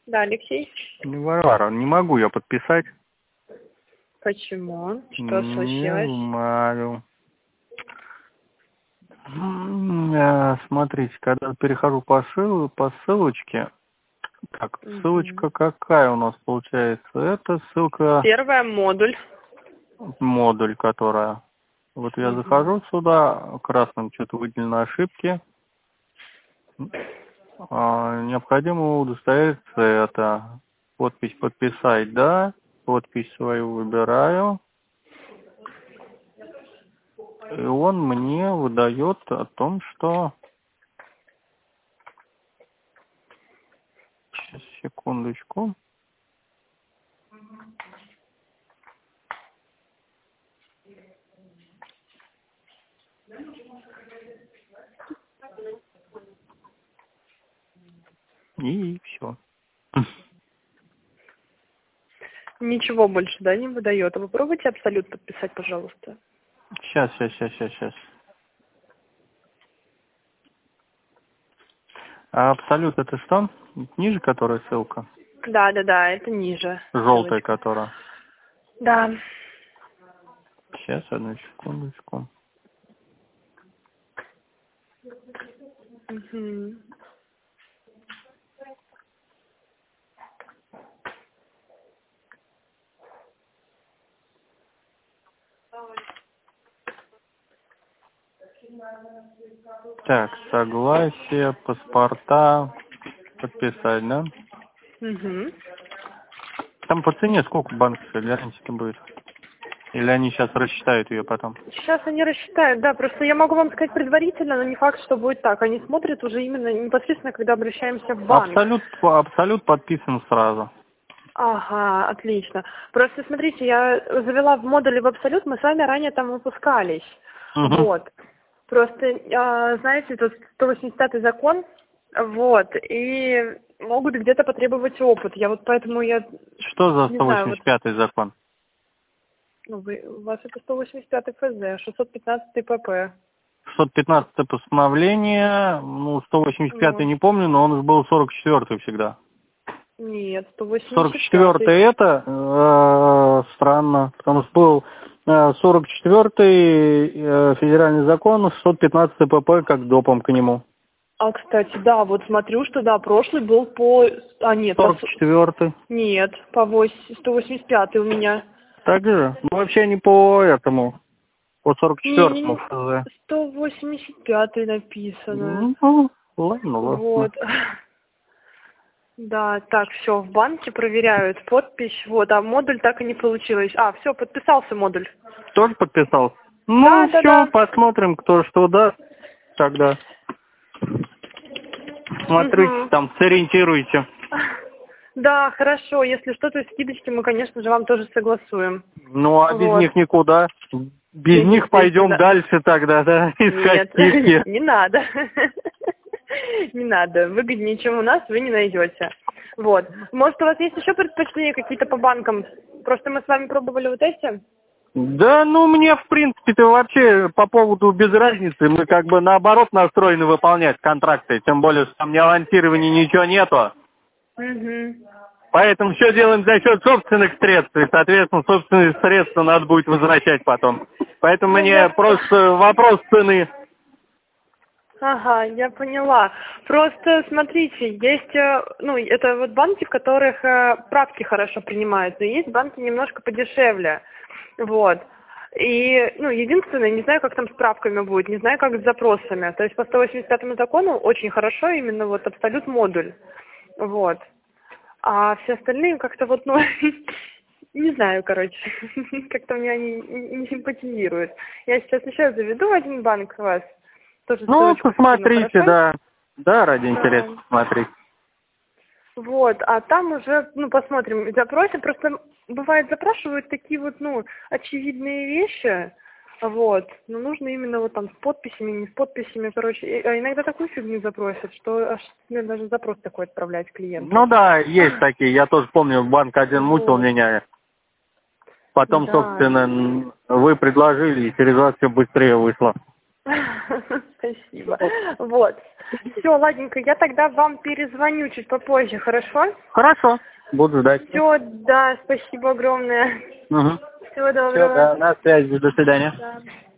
Да, Алексей. Варвара, не могу я подписать. Почему? Что случилось? Не знаю. Смотрите, когда перехожу по ссылочке. Так, ссылочка какая у нас получается? Это ссылка... Первая модуль. Модуль, которая... Вот я захожу сюда, красным что-то выделено ошибки. Необходимо удостовериться это. Подпись подписать, да. Подпись свою выбираю. И он мне выдает о том, что... Сейчас, секундочку. И все. Ничего больше, да, не выдает. А вы пробуйте абсолют подписать, пожалуйста. Сейчас. А абсолют это что? Ниже которая ссылка? Да, это ниже. Желтая которая? Да. Сейчас, одну секундочку. Так, согласие, паспорта, подписать, да? Там по цене сколько банковской гарантии будет? Или они сейчас рассчитают ее потом? Сейчас они рассчитают, да, просто я могу вам сказать предварительно, но не факт, что будет так. Они смотрят уже именно непосредственно, когда обращаемся в банк. Абсолют подписан сразу. Ага, отлично. Просто смотрите, я завела в модуле в абсолют, мы с вами ранее там выпускались. Вот. Просто, знаете, тут 185-й закон, вот, и могут где-то потребовать опыт. Я вот поэтому я... Что за 185-й закон? Ну, у вас это 185-й ФЗ, 615-й ПП. 615-е постановление, 185-й не помню, но он был 44-й всегда. Нет, 185-й. 44-й это странно, потому что был 44-й федеральный закон, 615-й ПП как допом к нему. А, кстати, да, вот смотрю, что да, прошлый был по... нет. 44-й. Нет, по 185-й у меня. Так же? Ну, вообще не по этому, по 44-му ФЗ. 185-й написано. Ладно. Вот. Да, так, все, в банке проверяют подпись, вот, а модуль так и не получилось. Все, подписался модуль. Тоже подписался? Да. Посмотрим, кто что даст тогда. Смотрите, там, сориентируйте. Да, хорошо, если что, то скидочки мы, конечно же, вам тоже согласуем. Без них никуда. Без них пойдем дальше тогда, да, искать скидки. Нет, не надо. Не надо, выгоднее, чем у нас, вы не найдете. Вот. Может, у вас есть еще предпочтения какие-то по банкам? Просто мы с вами пробовали вот эти? Да, мне, в принципе-то вообще по поводу без разницы. Мы как бы наоборот настроены выполнять контракты. Тем более, что там ни авансирования, ничего нету. Поэтому все делаем за счет собственных средств. И, соответственно, собственные средства надо будет возвращать потом. Поэтому мне просто вопрос цены. Ага, я поняла. Просто, смотрите, есть, это вот банки, в которых правки хорошо принимают, но есть банки немножко подешевле, вот. И, единственное, не знаю, как там с правками будет, не знаю, как с запросами. То есть по 185-му закону очень хорошо именно вот абсолют модуль, вот. А все остальные как-то вот, не знаю, короче, как-то мне они не симпатизируют. Я сейчас еще заведу один банк у вас. Посмотрите, да. Да, ради интереса посмотрите. Вот, а там уже, посмотрим, запросим. Просто бывает запрашивают такие вот, очевидные вещи, вот. Но нужно именно вот там с подписями, не с подписями, короче. А иногда такую фигню запросят, что аж мне даже запрос такой отправлять клиенту. Да, есть такие. Я тоже помню, банк один мучил меня. Потом, собственно, вы предложили, и через вас все быстрее вышло. Спасибо. Вот. Все, ладненько, я тогда вам перезвоню чуть попозже, хорошо? Хорошо, буду ждать. Все, да, спасибо огромное. Угу. Всего доброго. Все, да, на связи, до свидания. Да.